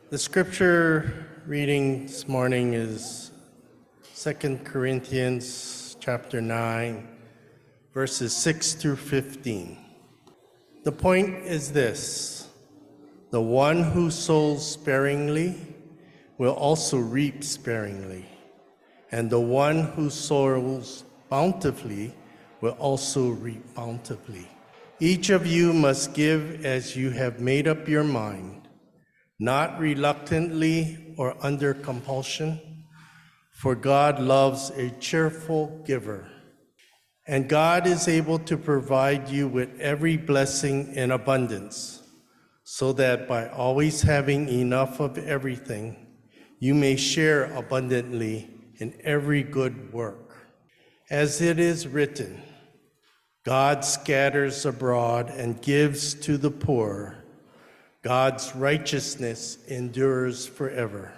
The scripture reading this morning is 2 Corinthians chapter 9, verses 6 through 15. The point is this: the one who sows sparingly will also reap sparingly, and the one who sows bountifully will also reap bountifully. Each of you must give as you have made up your mind, not reluctantly or under compulsion, for God loves a cheerful giver. And God is able to provide you with every blessing in abundance, so that by always having enough of everything, you may share abundantly in every good work. As it is written, God scatters abroad and gives to the poor. God's righteousness endures forever.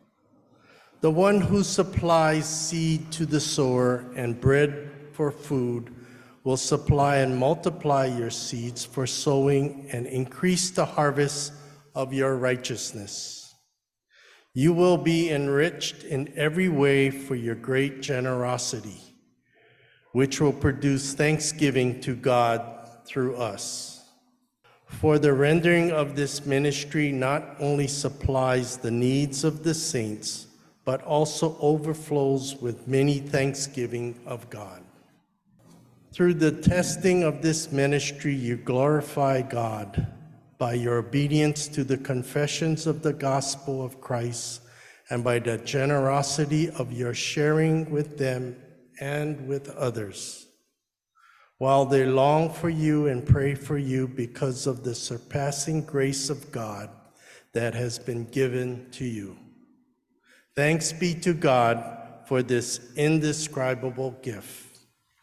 The one who supplies seed to the sower and bread for food will supply and multiply your seeds for sowing and increase the harvest of your righteousness. You will be enriched in every way for your great generosity, which will produce thanksgiving to God through us. For the rendering of this ministry not only supplies the needs of the saints, but also overflows with many thanksgiving of God. Through the testing of this ministry, you glorify God by your obedience to the confessions of the gospel of Christ and by the generosity of your sharing with them and with others, while they long for you and pray for you because of the surpassing grace of God that has been given to you. Thanks be to God for this indescribable gift.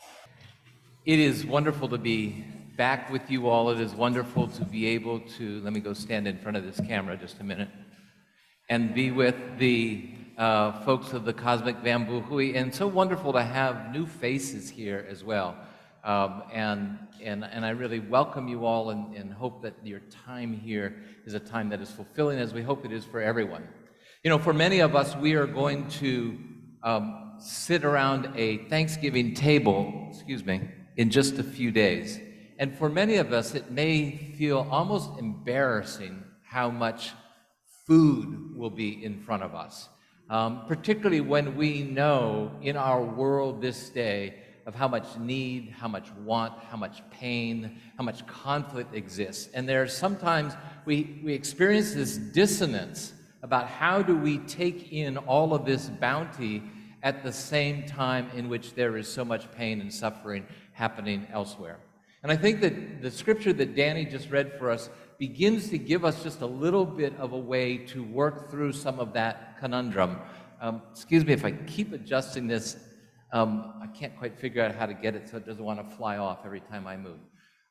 It is wonderful to be back with you all. It is wonderful to be able to, let me go stand in front of this camera just a minute, and be with the folks of the Cosmic Bamboo Hui, and so wonderful to have new faces here as well. And I really welcome you all and hope that your time here is a time that is fulfilling, as we hope it is for everyone. You know, for many of us, we are going to sit around a Thanksgiving table, in just a few days. And for many of us, it may feel almost embarrassing how much food will be in front of us, particularly when we know in our world this day of how much need, how much want, how much pain, how much conflict exists. And there's sometimes we experience this dissonance about how do we take in all of this bounty at the same time in which there is so much pain and suffering happening elsewhere. And I think that the scripture that Danny just read for us begins to give us just a little bit of a way to work through some of that conundrum. Excuse me if I keep adjusting this. I can't quite figure out how to get it so it doesn't want to fly off every time I move.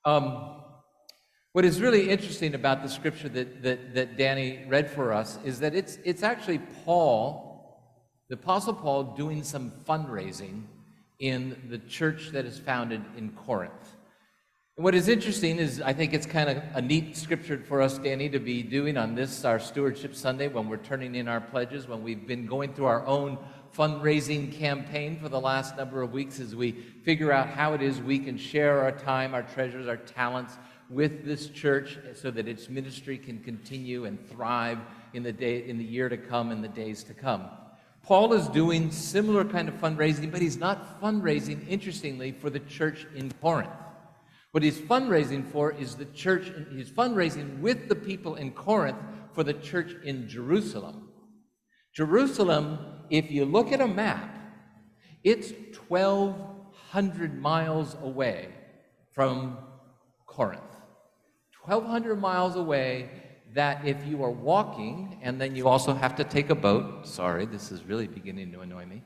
What is really interesting about the scripture that Danny read for us is that it's actually Paul, the Apostle Paul, doing some fundraising in the church that is founded in Corinth. And what is interesting is I think it's kind of a neat scripture for us, Danny, to be doing on this, our Stewardship Sunday, when we're turning in our pledges, when we've been going through our own fundraising campaign for the last number of weeks as we figure out how it is we can share our time, our treasures, our talents with this church so that its ministry can continue and thrive in the year to come and the days to come. Paul is doing similar kind of fundraising, but he's not fundraising, interestingly, for the church in Corinth. What he's fundraising for is the church, he's fundraising with the people in Corinth for the church in Jerusalem. Jerusalem, if you look at a map, it's 1,200 miles away from Corinth. 1,200 miles away, that if you are walking, and then you also have to take a boat, sorry, this is really beginning to annoy me,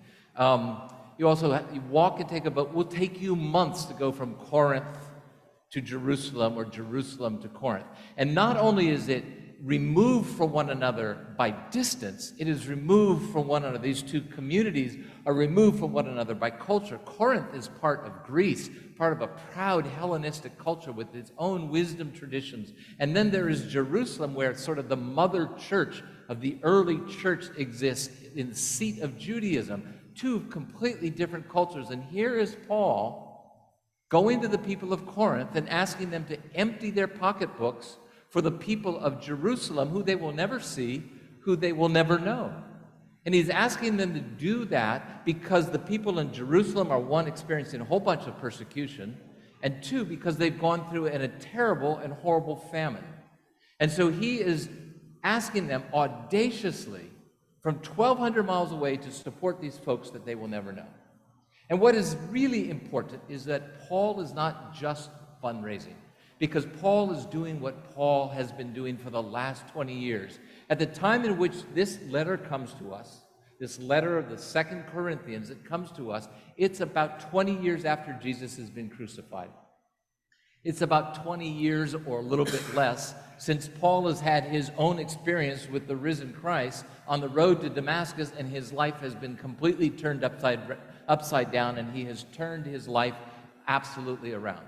you walk and take a boat, will take you months to go from Corinth to Jerusalem or Jerusalem to Corinth. And not only is it removed from one another by distance, it is removed from one another. These two communities are removed from one another by culture. Corinth is part of Greece, part of a proud Hellenistic culture with its own wisdom traditions. And then there is Jerusalem, where it's sort of the mother church of the early church exists in the seat of Judaism, two completely different cultures. And here is Paul going to the people of Corinth and asking them to empty their pocketbooks for the people of Jerusalem, who they will never see, who they will never know. And he's asking them to do that because the people in Jerusalem are, one, experiencing a whole bunch of persecution, and two, because they've gone through a terrible and horrible famine. And so he is asking them audaciously from 1,200 miles away to support these folks that they will never know. And what is really important is that Paul is not just fundraising, because Paul is doing what Paul has been doing for the last 20 years. At the time in which this letter comes to us, this letter of the 2 Corinthians that comes to us, it's about 20 years after Jesus has been crucified. It's about 20 years or a little bit less since Paul has had his own experience with the risen Christ on the road to Damascus, and his life has been completely turned upside down, and he has turned his life absolutely around.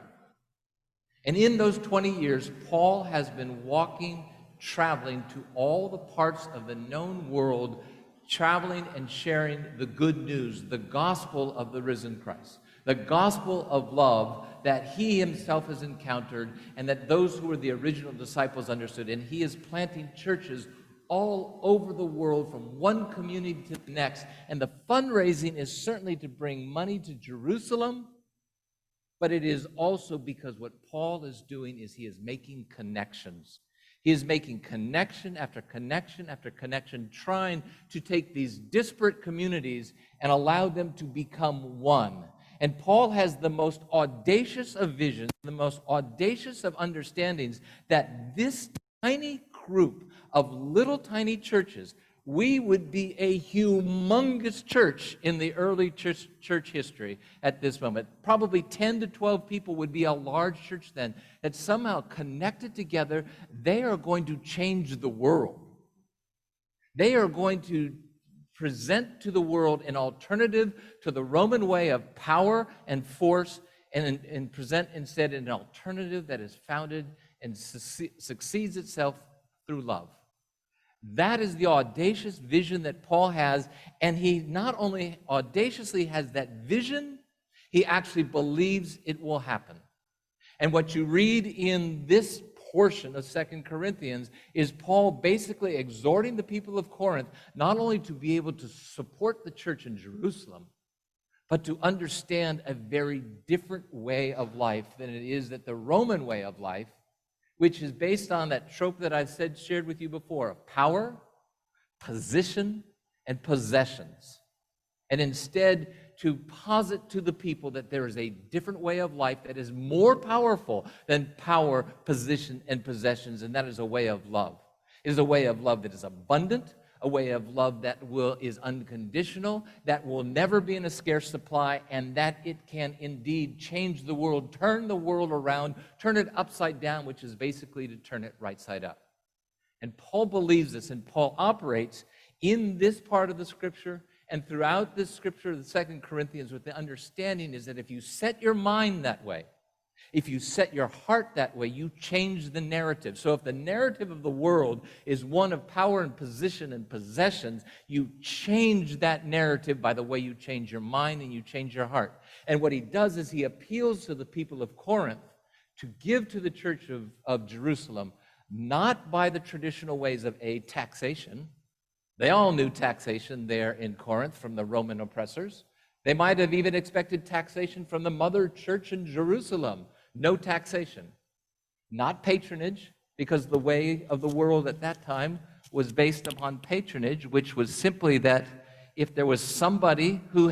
And in those 20 years, Paul has been walking, traveling to all the parts of the known world, traveling and sharing the good news, the gospel of the risen Christ, the gospel of love that he himself has encountered and that those who were the original disciples understood. And he is planting churches all over the world, from one community to the next. And the fundraising is certainly to bring money to Jerusalem, but it is also because what Paul is doing is he is making connections. He is making connection after connection after connection, trying to take these disparate communities and allow them to become one. And Paul has the most audacious of visions, the most audacious of understandings, that this tiny group of little tiny churches, we would be a humongous church in the early church history at this moment. Probably 10 to 12 people would be a large church then, that somehow connected together, they are going to change the world. They are going to present to the world an alternative to the Roman way of power and force, and present instead an alternative that is founded and succeeds itself through love. That is the audacious vision that Paul has, and he not only audaciously has that vision, he actually believes it will happen. And what you read in this portion of 2 Corinthians is Paul basically exhorting the people of Corinth not only to be able to support the church in Jerusalem, but to understand a very different way of life than it is that the Roman way of life, which is based on that trope that I've shared with you before, of power, position, and possessions. And instead, to posit to the people that there is a different way of life that is more powerful than power, position, and possessions, and that is a way of love. It is a way of love that is abundant, a way of love that is unconditional, that will never be in a scarce supply, and that it can indeed change the world, turn the world around, turn it upside down, which is basically to turn it right side up. And Paul believes this, and Paul operates in this part of the Scripture and throughout this Scripture of the 2 Corinthians with the understanding is that if you set your mind that way, if you set your heart that way, you change the narrative. So if the narrative of the world is one of power and position and possessions, you change that narrative by the way you change your mind and you change your heart. And what he does is he appeals to the people of Corinth to give to the church of Jerusalem, not by the traditional ways of taxation. They all knew taxation there in Corinth from the Roman oppressors. They might have even expected taxation from the mother church in Jerusalem. No taxation. Not patronage, because the way of the world at that time was based upon patronage, which was simply that if there was somebody who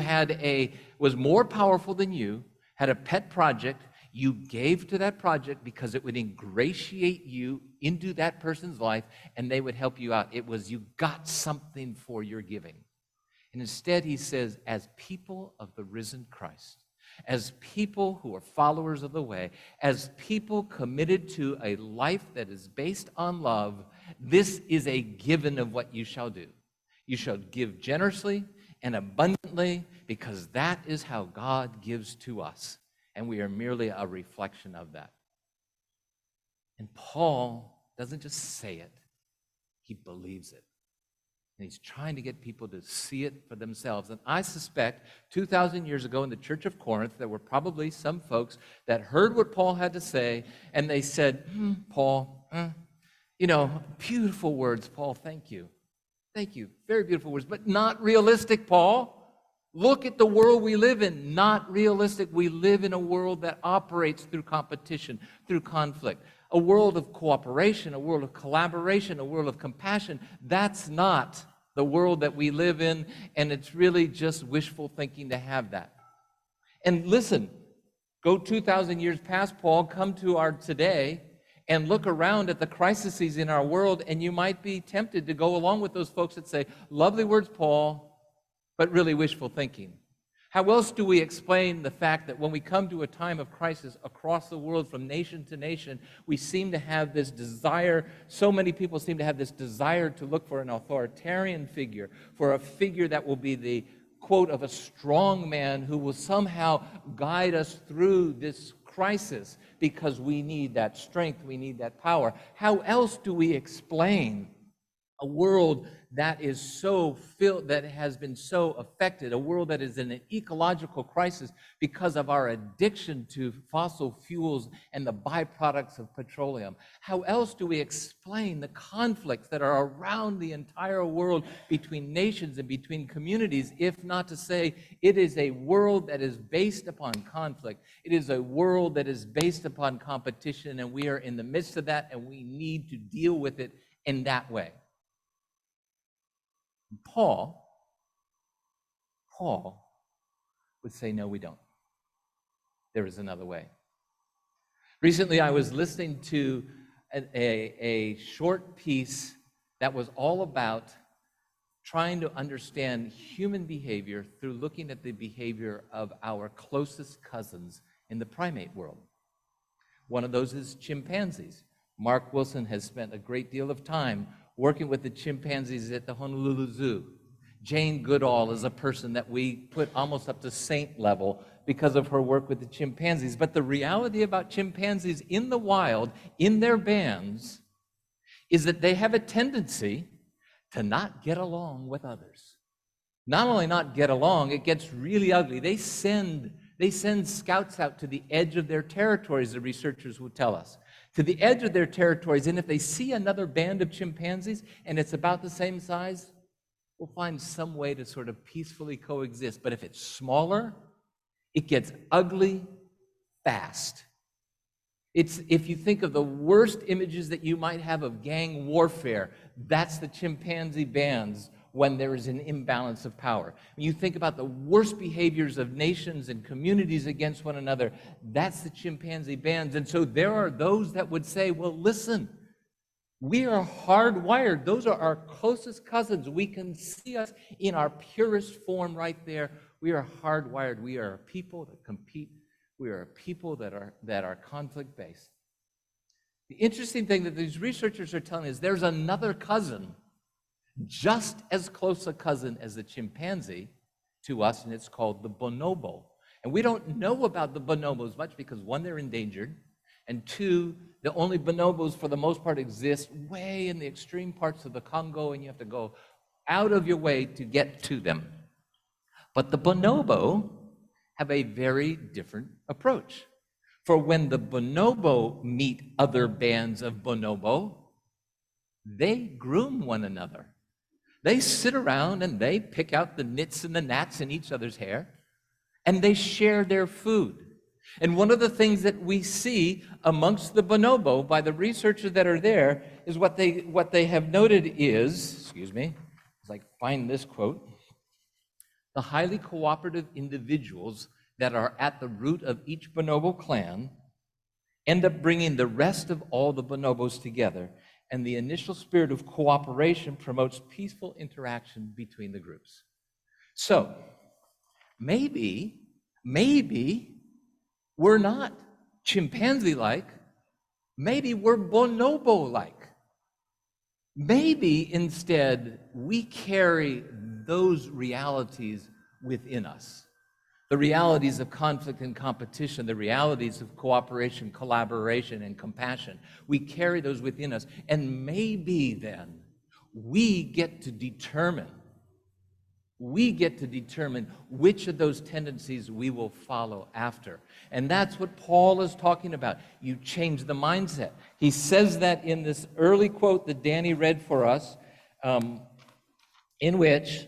was more powerful than you, had a pet project, you gave to that project because it would ingratiate you into that person's life and they would help you out. It was you got something for your giving. And instead he says, as people of the risen Christ, as people who are followers of the way, as people committed to a life that is based on love, this is a given of what you shall do. You shall give generously and abundantly because that is how God gives to us. And we are merely a reflection of that. And Paul doesn't just say it, he believes it. And he's trying to get people to see it for themselves. And I suspect 2,000 years ago in the church of Corinth, there were probably some folks that heard what Paul had to say, and they said, Paul, beautiful words, Paul, thank you. Thank you. Very beautiful words, but not realistic, Paul. Look at the world we live in. Not realistic. We live in a world that operates through competition, through conflict. A world of cooperation, a world of collaboration, a world of compassion. That's not the world that we live in, and it's really just wishful thinking to have that. And listen, go 2,000 years past Paul, come to our today, and look around at the crises in our world, and you might be tempted to go along with those folks that say, lovely words, Paul, but really wishful thinking. How else do we explain the fact that when we come to a time of crisis across the world from nation to nation, we seem to have this desire, so many people seem to have this desire to look for an authoritarian figure, for a figure that will be the quote of a strong man who will somehow guide us through this crisis because we need that strength, we need that power. How else do we explain a world that is so filled, that has been so affected, a world that is in an ecological crisis because of our addiction to fossil fuels and the byproducts of petroleum? How else do we explain the conflicts that are around the entire world between nations and between communities, if not to say it is a world that is based upon conflict? It is a world that is based upon competition, and we are in the midst of that, and we need to deal with it in that way. Paul would say, no, we don't. There is another way. Recently, I was listening to a short piece that was all about trying to understand human behavior through looking at the behavior of our closest cousins in the primate world. One of those is chimpanzees. Mark Wilson has spent a great deal of time working with the chimpanzees at the Honolulu Zoo. Jane Goodall is a person that we put almost up to saint level because of her work with the chimpanzees. But the reality about chimpanzees in the wild, in their bands, is that they have a tendency to not get along with others. Not only not get along, it gets really ugly. They send scouts out to the edge of their territories, the researchers will tell us. To the edge of their territories, and if they see another band of chimpanzees and it's about the same size, we'll find some way to sort of peacefully coexist. But if it's smaller, it gets ugly fast. It's, if you think of the worst images that you might have of gang warfare, that's the chimpanzee bands when there is an imbalance of power. When you think about the worst behaviors of nations and communities against one another, that's the chimpanzee bands. And so there are those that would say, well, listen, we are hardwired. Those are our closest cousins. We can see us in our purest form right there. We are hardwired. We are a people that compete. We are a people that are conflict-based. The interesting thing that these researchers are telling us, there's another cousin, just as close a cousin as the chimpanzee to us, and it's called the bonobo. And we don't know about the bonobos much because, one, they're endangered, and two, the only bonobos for the most part exist way in the extreme parts of the Congo, and you have to go out of your way to get to them. But the bonobo have a very different approach. For when the bonobo meet other bands of bonobo, they groom one another. They sit around and they pick out the nits and the gnats in each other's hair, and they share their food. And one of the things that we see amongst the bonobo by the researchers that are there is what they have noted is, as I find this quote, the highly cooperative individuals that are at the root of each bonobo clan end up bringing the rest of all the bonobos together, and the initial spirit of cooperation promotes peaceful interaction between the groups. So, maybe we're not chimpanzee-like, maybe we're bonobo-like. Maybe instead we carry those realities within us. The realities of conflict and competition, the realities of cooperation, collaboration, and compassion. We carry those within us. And maybe then We get to determine which of those tendencies we will follow after. And that's what Paul is talking about. You change the mindset. He says that in this early quote that Danny read for us, in which,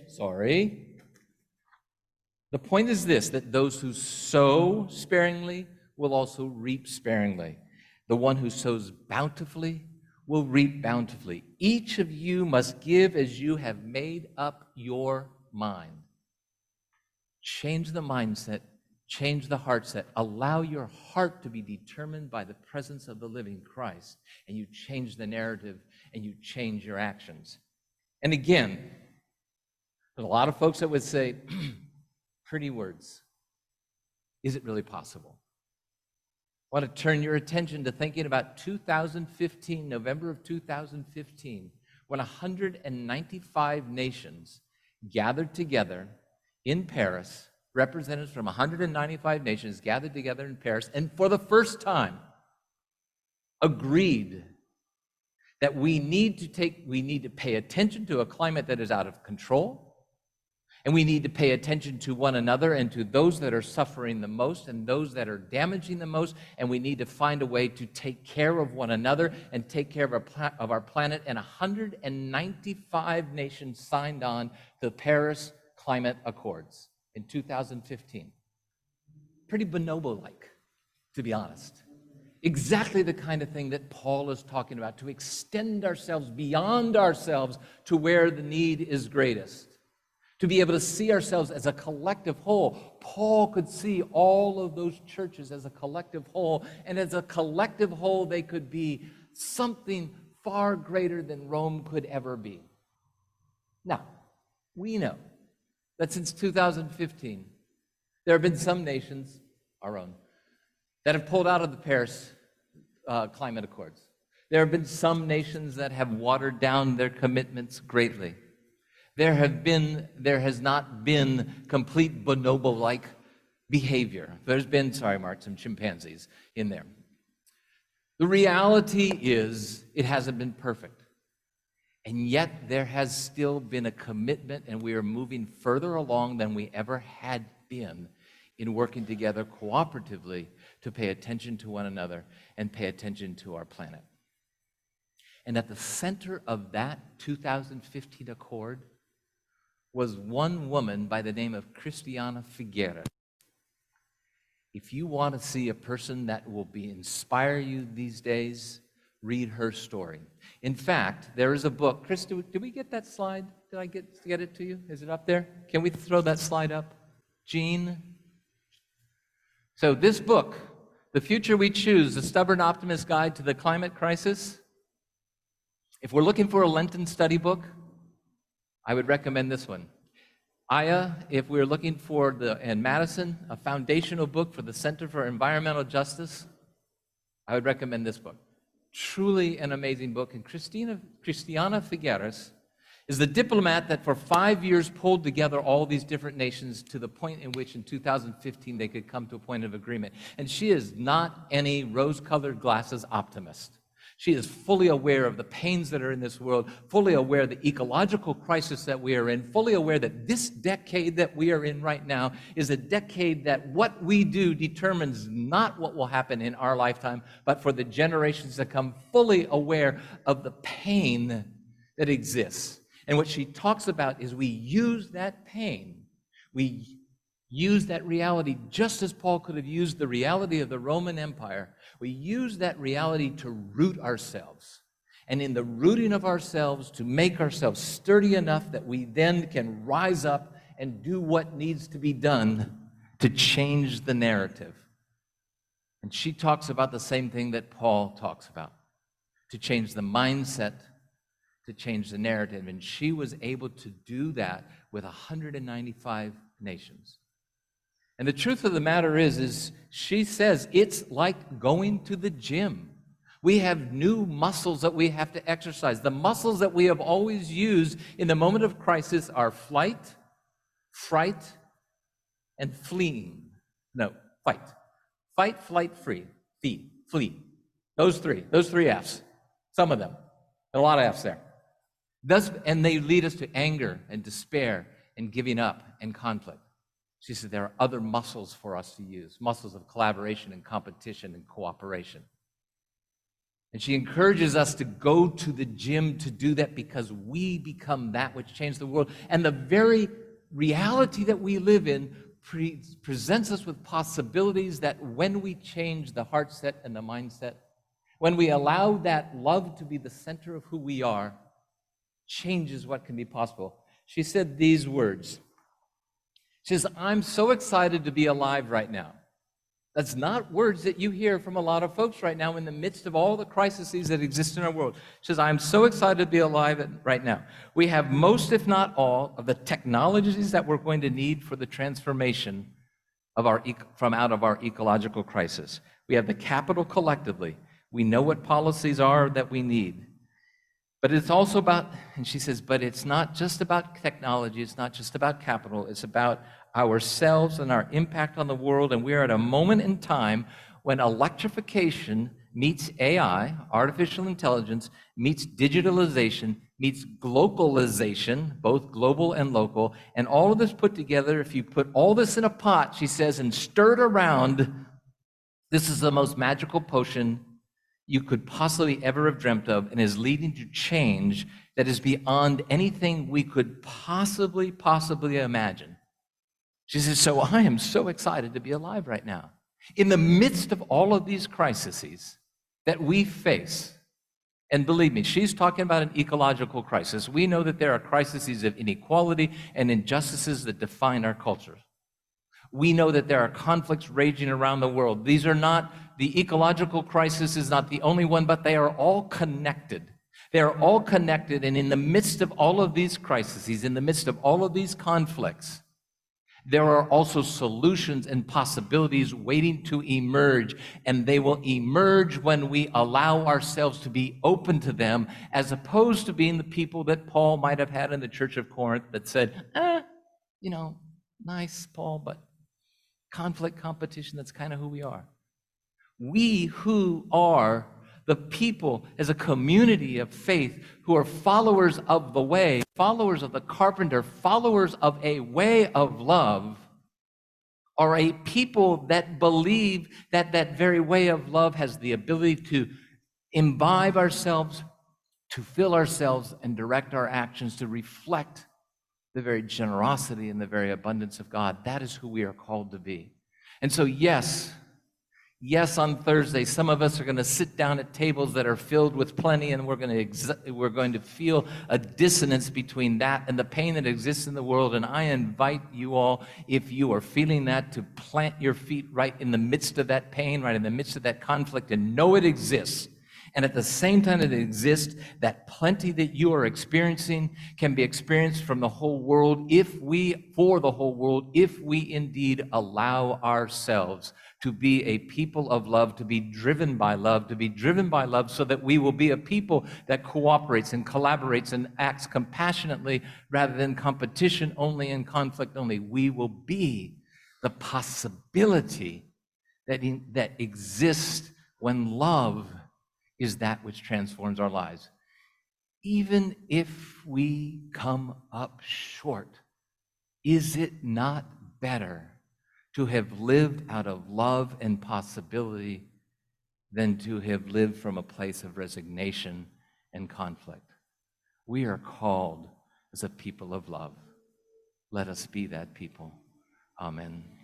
the point is this, that those who sow sparingly will also reap sparingly. The one who sows bountifully will reap bountifully. Each of you must give as you have made up your mind. Change the mindset, change the heart set. Allow your heart to be determined by the presence of the living Christ, and you change the narrative and you change your actions. And again, there's a lot of folks that would say, pretty words. Is it really possible? I want to turn your attention to thinking about 2015, November of 2015, when 195 nations gathered together in Paris, representatives from 195 nations gathered together in Paris, and for the first time agreed that we need to pay attention to a climate that is out of control, and we need to pay attention to one another and to those that are suffering the most and those that are damaging the most, and we need to find a way to take care of one another and take care of our planet. And 195 nations signed on to the Paris Climate Accords in 2015. Pretty bonobo-like, to be honest. Exactly the kind of thing that Paul is talking about, to extend ourselves beyond ourselves to where the need is greatest. To be able to see ourselves as a collective whole. Paul could see all of those churches as a collective whole, and as a collective whole, they could be something far greater than Rome could ever be. Now, we know that since 2015, there have been some nations, our own, that have pulled out of the Paris Climate Accords. There have been some nations that have watered down their commitments greatly. There has not been complete bonobo-like behavior. There's been, some chimpanzees in there. The reality is, it hasn't been perfect. And yet, there has still been a commitment, and we are moving further along than we ever had been in working together cooperatively to pay attention to one another and pay attention to our planet. And at the center of that 2015 accord was one woman by the name of Christiana Figueres. If you want to see a person that will inspire you these days, read her story. In fact, there is a book. Chris, did we get that slide? Did I get it to you? Is it up there? Can we throw that slide up? Jean? So this book, The Future We Choose, The Stubborn Optimist's Guide to the Climate Crisis, if we're looking for a Lenten study book, I would recommend this one. Aya, if we're looking for and Madison, a foundational book for the Center for Environmental Justice, I would recommend this book. Truly an amazing book. And Christiana Figueres is the diplomat that for 5 years pulled together all these different nations to the point in which in 2015 they could come to a point of agreement. And she is not any rose-colored glasses optimist. She is fully aware of the pains that are in this world, fully aware of the ecological crisis that we are in, fully aware that this decade that we are in right now is a decade that what we do determines not what will happen in our lifetime, but for the generations to come, fully aware of the pain that exists. And what she talks about is we use that pain, we use that reality just as Paul could have used the reality of the Roman Empire. We use that reality to root ourselves. And in the rooting of ourselves, to make ourselves sturdy enough that we then can rise up and do what needs to be done to change the narrative. And she talks about the same thing that Paul talks about, to change the mindset, to change the narrative. And she was able to do that with 195 nations. And the truth of the matter is she says it's like going to the gym. We have new muscles that we have to exercise. The muscles that we have always used in the moment of crisis are flight, fright, and fleeing. No, fight. Fight, flight, flee. Those three F's. Some of them. A lot of F's there. And they lead us to anger and despair and giving up and conflict. She said there are other muscles for us to use, muscles of collaboration and competition and cooperation. And she encourages us to go to the gym to do that because we become that which changed the world. And the very reality that we live in presents us with possibilities that when we change the heart set and the mindset, when we allow that love to be the center of who we are, changes what can be possible. She said these words. She says, I'm so excited to be alive right now. That's not words that you hear from a lot of folks right now in the midst of all the crises that exist in our world. She says, I'm so excited to be alive right now. We have most, if not all, of the technologies that we're going to need for the transformation of from out of our ecological crisis. We have the capital collectively. We know what policies are that we need. But it's also about, and she says, but it's not just about technology, it's not just about capital, it's about ourselves and our impact on the world. And we are at a moment in time when electrification meets AI, artificial intelligence, meets digitalization, meets globalization, both global and local. And all of this put together, if you put all this in a pot, she says, and stir it around, this is the most magical potion you could possibly ever have dreamt of, and is leading to change that is beyond anything we could possibly imagine. She says, so I am so excited to be alive right now. In the midst of all of these crises that we face, and believe me, she's talking about an ecological crisis. We know that there are crises of inequality and injustices that define our culture. We know that there are conflicts raging around the world. These are not, the ecological crisis is not the only one, but they are all connected. They are all connected, and in the midst of all of these crises, in the midst of all of these conflicts, there are also solutions and possibilities waiting to emerge, and they will emerge when we allow ourselves to be open to them, as opposed to being the people that Paul might have had in the church of Corinth that said, nice, Paul, but conflict, competition, that's kind of who we are. We who are the people as a community of faith who are followers of the way, followers of the carpenter, followers of a way of love, are a people that believe that that very way of love has the ability to imbibe ourselves, to fill ourselves, and direct our actions to reflect the very generosity and the very abundance of God. That is who we are called to be. And so, yes, on Thursday, some of us are going to sit down at tables that are filled with plenty, and we're going to feel a dissonance between that and the pain that exists in the world. And I invite you all, if you are feeling that, to plant your feet right in the midst of that pain, right in the midst of that conflict, and know it exists. And at the same time that it exists, that plenty that you are experiencing can be experienced from the whole world for the whole world, if we indeed allow ourselves to be a people of love, to be driven by love, so that we will be a people that cooperates and collaborates and acts compassionately rather than competition only and conflict only. We will be the possibility that exists when love is that which transforms our lives. Even if we come up short, is it not better to have lived out of love and possibility than to have lived from a place of resignation and conflict? We are called as a people of love. Let us be that people. Amen.